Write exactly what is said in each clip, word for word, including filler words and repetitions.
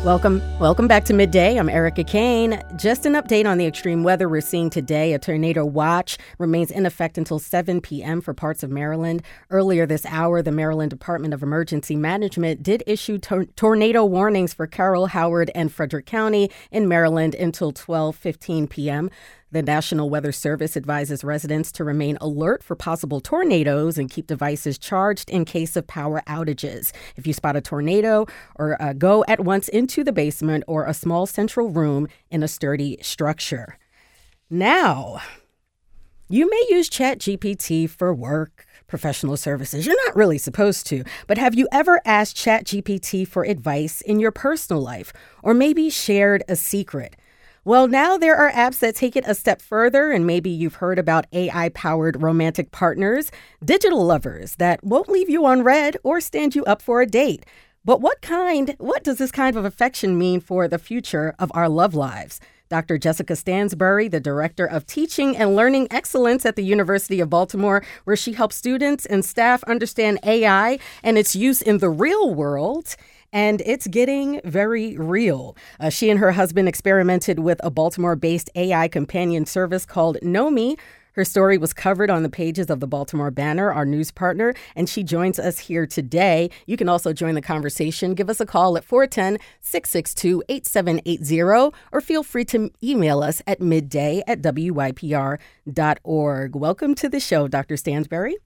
Welcome, welcome back to Midday. I'm Erica Kane. Just an update on the extreme weather we're seeing today. A tornado watch remains in effect until seven p.m. for parts of Maryland. Earlier this hour, the Maryland Department of Emergency Management did issue tor- tornado warnings for Carroll, Howard, and Frederick County in Maryland until twelve fifteen p.m. The National Weather Service advises residents to remain alert for possible tornadoes and keep devices charged in case of power outages. If you spot a tornado, or uh, go at once into the basement or a small central room in a sturdy structure. Now, you may use ChatGPT for work, professional services. You're not really supposed to, but have you ever asked ChatGPT for advice in your personal life, or maybe shared a secret? Well, now there are apps that take it a step further, and maybe you've heard about A I-powered romantic partners, digital lovers that won't leave you on red or stand you up for a date. But what kind, what does this kind of affection mean for the future of our love lives? Doctor Jessica Stansbury, the Director of Teaching and Learning Excellence at the University of Baltimore, where she helps students and staff understand A I and its use in the real world. And it's getting very real. Uh, she and her husband experimented with a Baltimore-based A I companion service called Nomi. Her story was covered on the pages of the Baltimore Banner, our news partner, and she joins us here today. You can also join the conversation. Give us a call at four one zero, six six two, eight seven eight zero or feel free to email us at midday at W Y P R dot org. Welcome to the show, Doctor Stansbury.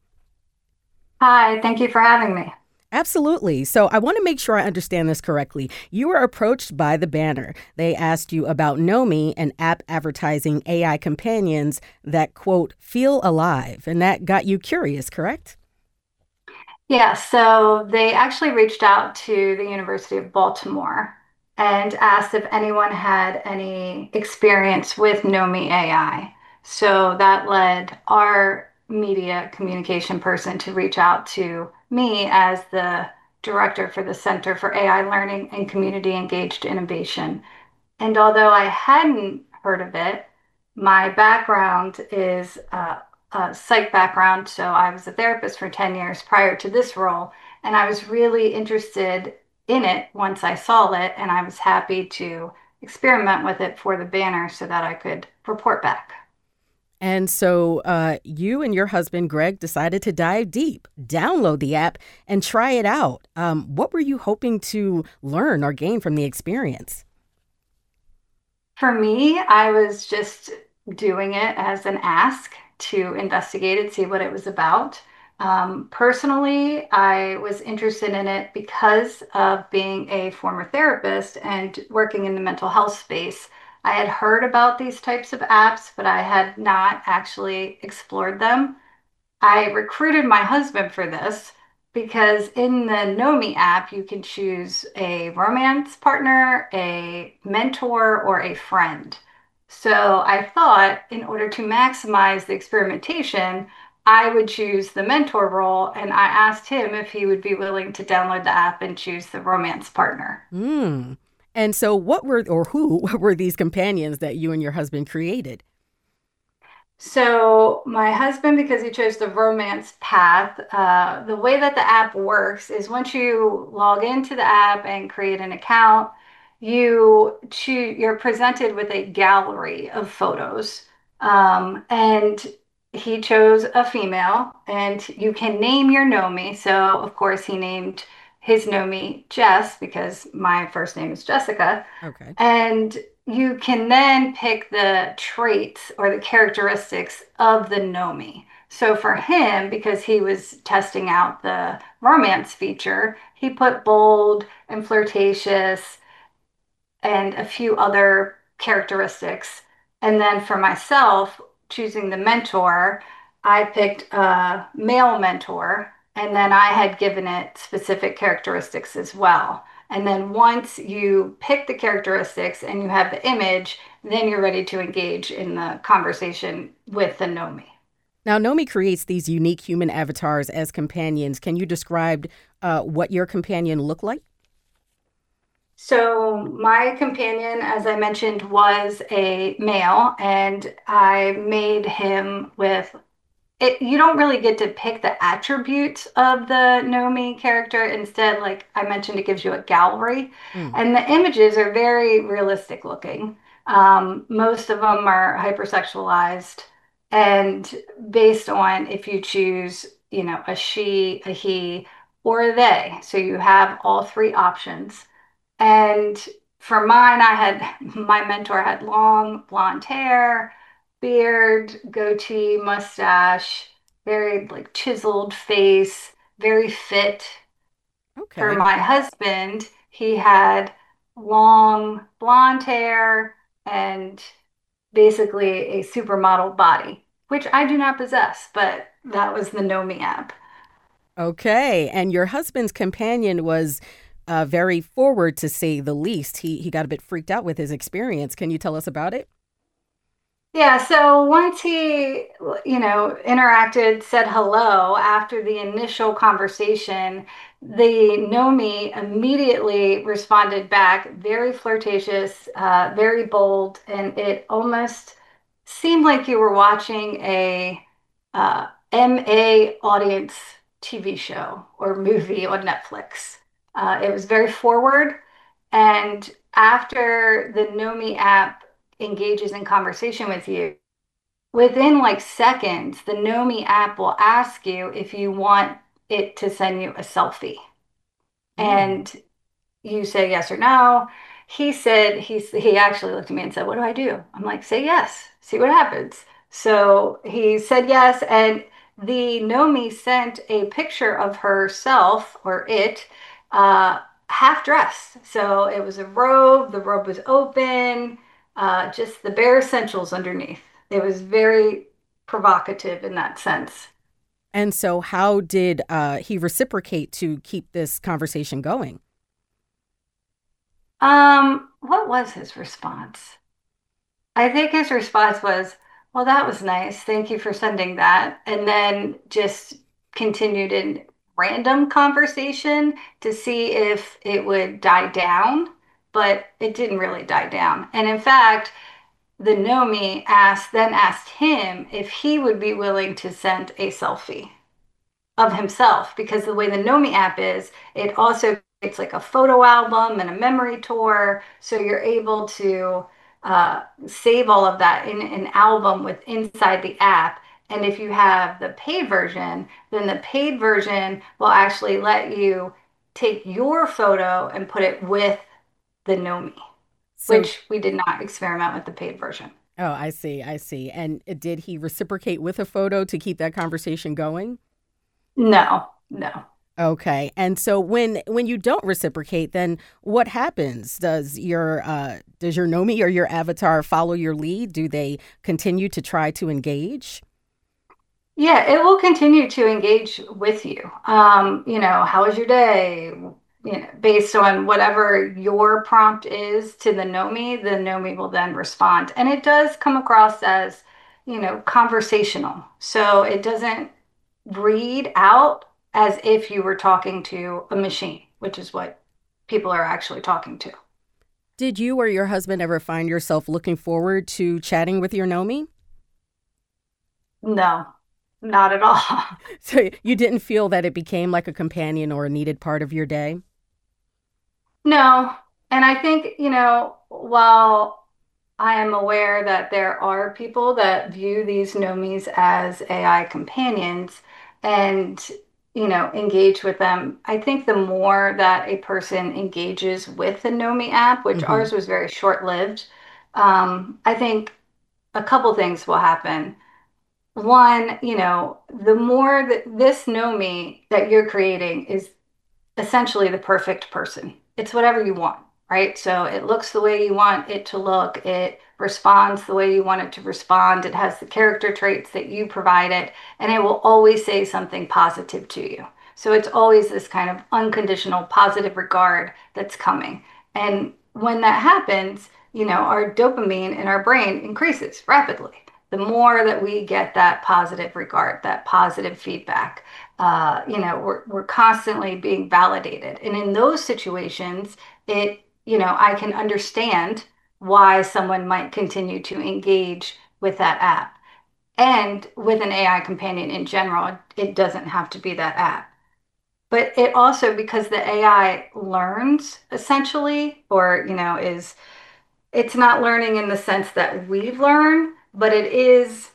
Hi, thank you for having me. Absolutely. So I want to make sure I understand this correctly. You were approached by the Banner. They asked you about Nomi, an app advertising A I companions that, quote, feel alive. And that got you curious, correct? Yeah, so they actually reached out to the University of Baltimore and asked if anyone had any experience with Nomi A I. So that led our media communication person to reach out to me as the director for the Center for A I Learning and Community Engaged Innovation. And although I hadn't heard of it, my background is uh, a psych background. So I was a therapist for ten years prior to this role. And I was really interested in it once I saw it. And I was happy to experiment with it for the Banner so that I could report back. And so uh, you and your husband, Greg, decided to dive deep, download the app, and try it out. Um, what were you hoping to learn or gain from the experience? For me, I was just doing it as an ask to investigate it, see what it was about. Um, personally, I was interested in it because of being a former therapist and working in the mental health space. I had heard about these types of apps, but I had not actually explored them. I recruited my husband for this because in the Nomi app, you can choose a romance partner, a mentor, or a friend. So I thought in order to maximize the experimentation, I would choose the mentor role, and I asked him if he would be willing to download the app and choose the romance partner. Hmm. And so what were, or who were these companions that you and your husband created? So my husband, because he chose the romance path, uh, the way that the app works is once you log into the app and create an account, you choose, you're presented with a gallery of photos. Um, and he chose a female, and you can name your Nomi. So of course he named his Nomi Jess because my first name is Jessica. Okay. And you can then pick the traits or the characteristics of the Nomi. So for him, because he was testing out the romance feature, he put bold and flirtatious and a few other characteristics. And then for myself, choosing the mentor, I picked a male mentor, and then I had given it specific characteristics as well. And then once you pick the characteristics and you have the image, then you're ready to engage in the conversation with the Nomi. Now, Nomi creates these unique human avatars as companions. Can you describe uh, what your companion looked like? So my companion, as I mentioned, was a male, and I made him with it you don't really get to pick the attributes of the Nomi character. Instead, like I mentioned, it gives you a gallery, Mm. and the images are very realistic looking. Um, most of them are hypersexualized, and based on if you choose, you know, a she, a he, or a they. So you have all three options. And for mine, I had my mentor had long blonde hair, beard, goatee, mustache, very like chiseled face, very fit. For Okay. my husband, he had long blonde hair and basically a supermodel body, which I do not possess, but that was the Nomi app. Okay. And your husband's companion was uh, very forward, to say the least. He he got a bit freaked out with his experience. Can you tell us about it? Yeah, so once he, you know, interacted, said hello after the initial conversation, the Nomi immediately responded back, very flirtatious, uh, very bold, and it almost seemed like you were watching a uh, M A audience T V show or movie on Netflix. Uh, it was very forward, and after the Nomi app engages in conversation with you, within like seconds, the Nomi app will ask you if you want it to send you a selfie. Mm. And you say yes or no. He said, he, he actually looked at me and said, "What do I do?" I'm like, "Say yes, see what happens." So he said yes. And the Nomi sent a picture of herself or it uh, half dressed. So it was a robe, the robe was open, uh, just the bare essentials underneath. It was very provocative in that sense. And so, how did uh, he reciprocate to keep this conversation going? Um, what was his response? I think his response was, "Well, that was nice. Thank you for sending that." And then just continued in random conversation to see if it would die down, but it didn't really die down. And in fact, the Nomi asked then asked him if he would be willing to send a selfie of himself, because the way the Nomi app is, it also it's like a photo album and a memory tour. So you're able to uh, save all of that in an album with inside the app. And if you have the paid version, then the paid version will actually let you take your photo and put it with the Nomi, So, which we did not experiment with the paid version. oh, I see, I see. And did he reciprocate with a photo to keep that conversation going? No, no. Okay. And so when when you don't reciprocate, then what happens? Does your uh does your Nomi or your avatar follow your lead? Do they continue to try to engage? Yeah, it will continue to engage with you. Um, you know, how was your day? You know, based on whatever your prompt is to the Nomi, the Nomi will then respond. And it does come across as, you know, conversational. So it doesn't read out as if you were talking to a machine, which is what people are actually talking to. Did you or your husband ever find yourself looking forward to chatting with your Nomi? No, not at all. So you didn't feel that it became like a companion or a needed part of your day? No. And I think, you know, while I am aware that there are people that view these nomis as A I companions and, you know, engage with them. I think the more that a person engages with the Nomi app, which Hmm. ours was very short-lived, um, I think a couple things will happen. One, you know, the more that this Nomi that you're creating is essentially the perfect person. It's whatever you want, right? So it looks the way you want it to look. It responds the way you want it to respond. It has the character traits that you provide it, and it will always say something positive to you. So it's always this kind of unconditional positive regard that's coming. And when that happens, you know, our dopamine in our brain increases rapidly. The more that we get that positive regard, that positive feedback, uh, you know, we're, we're constantly being validated. And in those situations, it, you know, I can understand why someone might continue to engage with that app. And with an A I companion in general, it doesn't have to be that app. But it also, because the A I learns essentially, or, you know, is it's not learning in the sense that we learn, but it is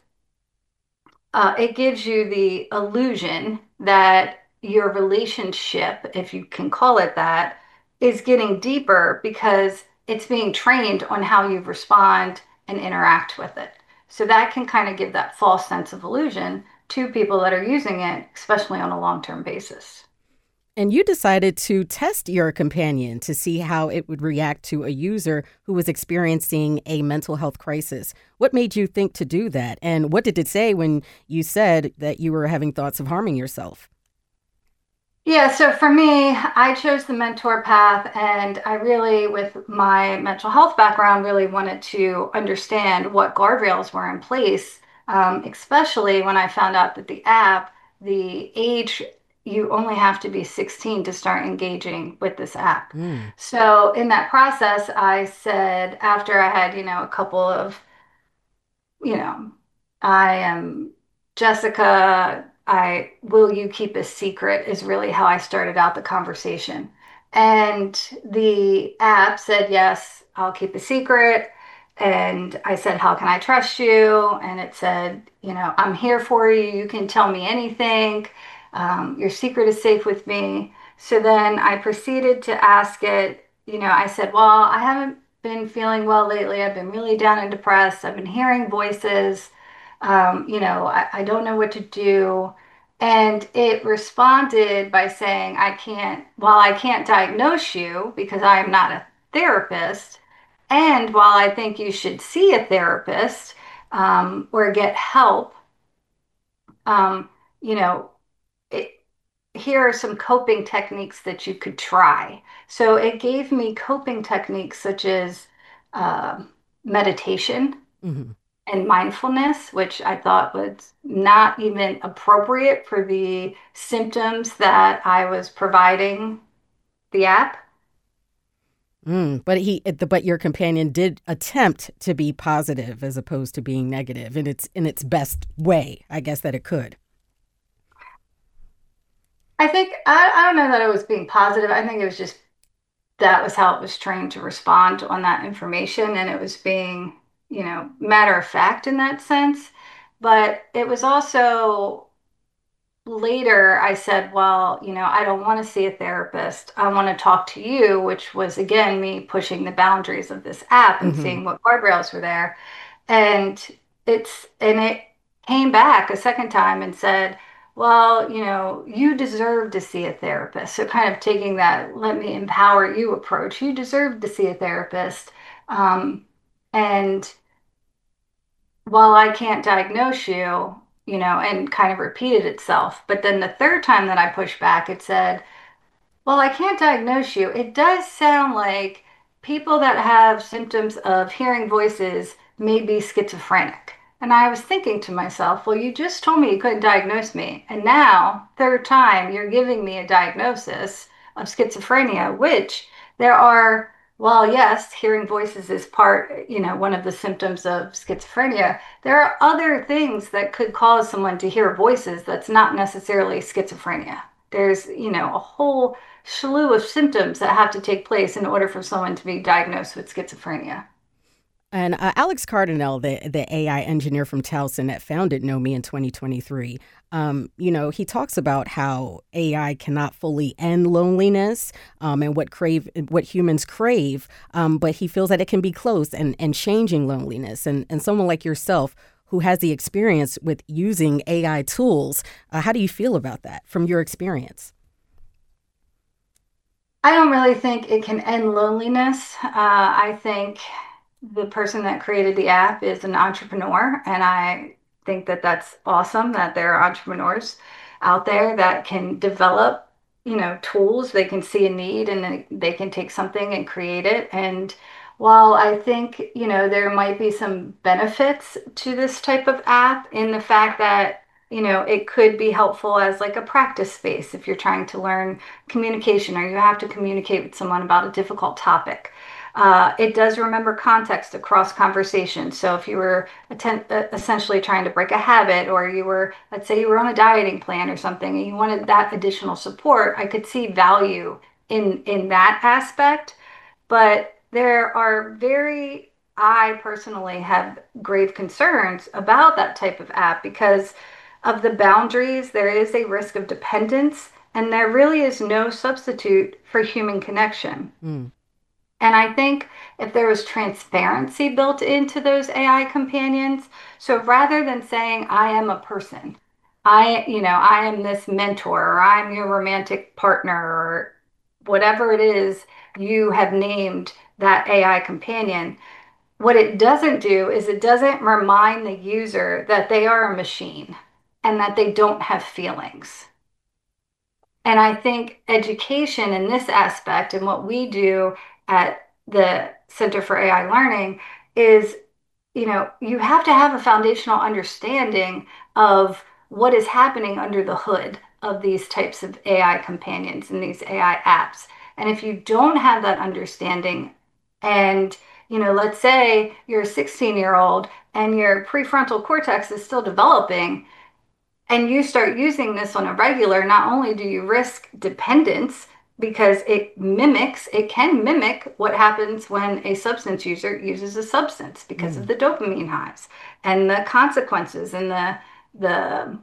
uh, it gives you the illusion that your relationship, if you can call it that, is getting deeper because it's being trained on how you respond and interact with it. So that can kind of give that false sense of illusion to people that are using it, especially on a long-term basis. And you decided to test your companion to see how it would react to a user who was experiencing a mental health crisis. What made you think to do that? And what did it say when you said that you were having thoughts of harming yourself? Yeah, so for me, I chose the mentor path, and I really, with my mental health background, really wanted to understand what guardrails were in place, um, especially when I found out that the app, the age, you only have to be sixteen to start engaging with this app. Mm. So in that process, I said, after I had, you know, a couple of you know, I am Jessica. I will you keep a secret is really how I started out the conversation. And the app said, yes, I'll keep a secret. And I said, how can I trust you? And it said, you know, I'm here for you. You can tell me anything. Um, your secret is safe with me. So then I proceeded to ask it, you know, I said, well, I haven't been feeling well lately. I've been really down and depressed. I've been hearing voices. Um, you know, I, I don't know what to do. And it responded by saying, I can't, while I can't diagnose you because I am not a therapist, and while I think you should see a therapist um, or get help, um, you know, it, here are some coping techniques that you could try. So it gave me coping techniques such as uh, meditation Hmm. and mindfulness, which I thought was not even appropriate for the symptoms that I was providing the app. Mm. But he, but your companion did attempt to be positive as opposed to being negative in its in its best way, I guess that it could. I think I, I don't know that it was being positive. I think it was just that was how it was trained to respond on that information, and it was being, you know, matter of fact in that sense. But it was also later I said, well, you know, I don't want to see a therapist. I want to talk to you, which was again me pushing the boundaries of this app and Hmm. seeing what guardrails were there. And it's and it came back a second time and said, well, you know, you deserve to see a therapist. So kind of taking that let me empower you approach. You deserve to see a therapist. Um, and while I can't diagnose you, you know, and kind of repeated itself. But then the third time that I pushed back, it said, well, I can't diagnose you. It does sound like people that have symptoms of hearing voices may be schizophrenic. And I was thinking to myself, well, you just told me you couldn't diagnose me. And now, third time, you're giving me a diagnosis of schizophrenia, which there are, well, yes, hearing voices is part, you know, one of the symptoms of schizophrenia. There are other things that could cause someone to hear voices that's not necessarily schizophrenia. There's, you know, a whole slew of symptoms that have to take place in order for someone to be diagnosed with schizophrenia. And uh, Alex Cardinal, the the A I engineer from Towson that founded Nomi in twenty twenty-three, um, you know, he talks about how A I cannot fully end loneliness um, and what crave what humans crave, um, but he feels that it can be close and and changing loneliness. And and someone like yourself who has the experience with using A I tools, uh, how do you feel about that from your experience? I don't really think it can end loneliness. Uh, I think the person that created the app is an entrepreneur, and I think that that's awesome that there are entrepreneurs out there that can develop, you know, tools. They can see a need and then they can take something and create it. And while I think, you know, there might be some benefits to this type of app in the fact that, you know, it could be helpful as like a practice space if you're trying to learn communication or you have to communicate with someone about a difficult topic. Uh, it does remember context across conversations. So if you were atten- uh, essentially trying to break a habit, or you were, let's say you were on a dieting plan or something, and you wanted that additional support, I could see value in in that aspect. But there are very, I personally have grave concerns about that type of app because of the boundaries. There is a risk of dependence, and there really is no substitute for human connection. Mm. And I think if there was transparency built into those A I companions, so rather than saying, I am a person, I, you know, I am this mentor, or I'm your romantic partner, or whatever it is you have named that A I companion, what it doesn't do is it doesn't remind the user that they are a machine and that they don't have feelings. And I think education in this aspect and what we do at the Center for A I Learning is, you know, you have to have a foundational understanding of what is happening under the hood of these types of A I companions and these A I apps. And if you don't have that understanding, and, you know, let's say you're a sixteen year old and your prefrontal cortex is still developing, and you start using this on a regular, not only do you risk dependence because it mimics, it can mimic what happens when a substance user uses a substance because of Mm. the dopamine highs and the consequences and the the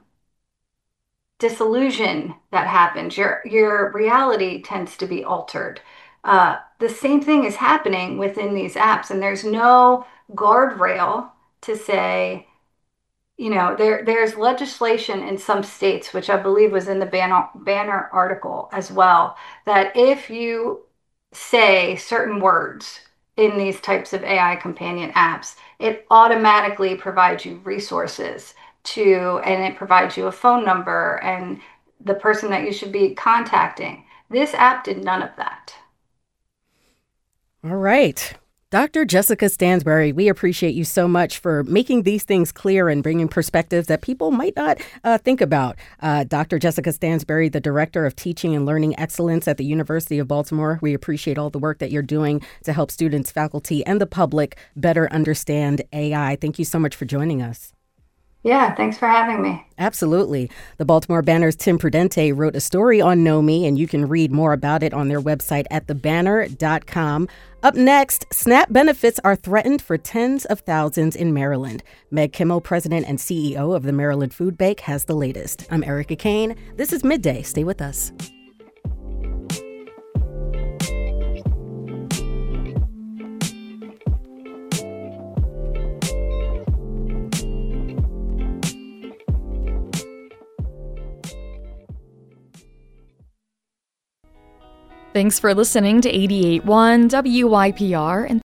disillusion that happens. Your your reality tends to be altered. Uh, the same thing is happening within these apps, and there's no guardrail to say, you know, there there's legislation in some states, which I believe was in the Banner, Banner article as well, that if you say certain words in these types of A I companion apps, it automatically provides you resources to, and it provides you a phone number and the person that you should be contacting. This app did none of that. All right. Doctor Jessica Stansbury, we appreciate you so much for making these things clear and bringing perspectives that people might not uh, think about. Uh, Doctor Jessica Stansbury, the Director of Teaching and Learning Excellence at the University of Baltimore, we appreciate all the work that you're doing to help students, faculty, and the public better understand A I. Thank you so much for joining us. Yeah, thanks for having me. Absolutely. The Baltimore Banner's Tim Prudente wrote a story on Nomi, and you can read more about it on their website at the banner dot com. Up next, SNAP benefits are threatened for tens of thousands in Maryland. Meg Kimmel, president and C E O of the Maryland Food Bank, has the latest. I'm Erica Kane. This is Midday. Stay with us. Thanks for listening to eighty-eight point one W Y P R, and